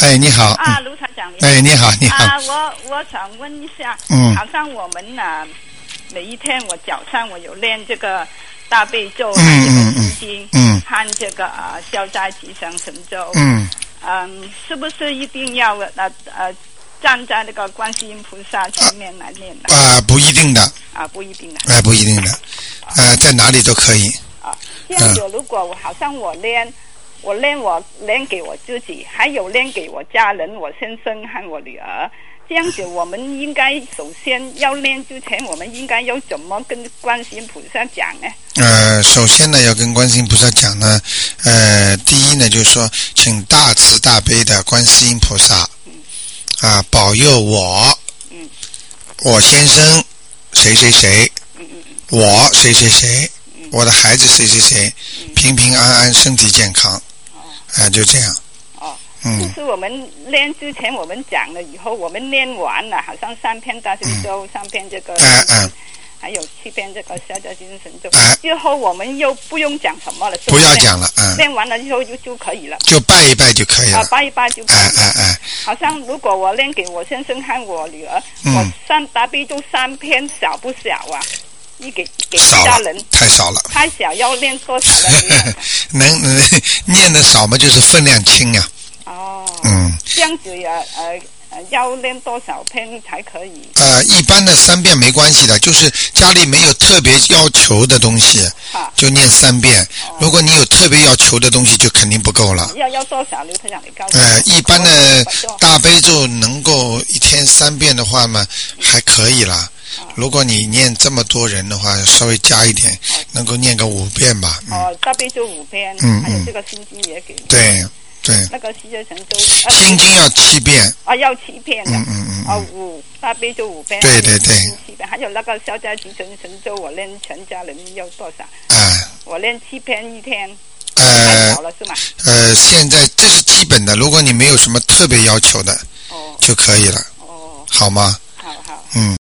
哎，你好。 啊，卢台长，你好。 哎，你好，你好。 我想问一下，好像我们每一天我早上我有练这个大悲咒，这个心经，和这个消灾吉祥神咒，是不是一定要站在那个观世音菩萨前面来念的？ 不一定的。 不一定的。 不一定的。在哪里都可以。 这样子，如果好像我练给我自己，还有练给我家人，我先生和我女儿。这样子，我们应该首先要练之前，我们应该要怎么跟观世音菩萨讲呢？ 首先呢，要跟观世音菩萨讲呢，第一呢，就是说，请大慈大悲的观世音菩萨，保佑我先生谁谁谁，我谁谁谁，我的孩子谁谁谁，平平安安，身体健康，就这样。 就是我们练之前我们讲了以后，我们练完了，好像3篇大悲咒，3篇这个，还有7篇这个消灾吉祥神咒，之后我们又不用讲什么了， 不要讲了， 练完了之后就可以了， 就拜一拜就可以了， 拜一拜就可以了。好像如果我练给我先生和我女儿，我大悲咒3篇少不少啊？给家人太少了， 太少，要练多少呢？ 能念的少嘛，就是分量轻呀。 这样子要练多少篇才可以？ 一般的3遍没关系的，就是家里没有特别要求的东西，就念3遍。如果你有特别要求的东西，就肯定不够了。 要多少？刘台长，你告诉我。 一般的大悲咒能够一天3遍的话嘛，还可以啦。如果你念这么多人的话，稍微加一点，能够念个5遍吧。 大悲咒5篇，还有这个心经也给。 对。 那个消灾神咒。 心经要7遍。 要7遍的。大悲咒5遍。 对。 7遍，还有那个消灾吉祥神咒，我练全家人要多少？我练7篇一天。太少了是吗？ 现在这是基本的，如果你没有什么特别要求的，就可以了。好吗？ 好。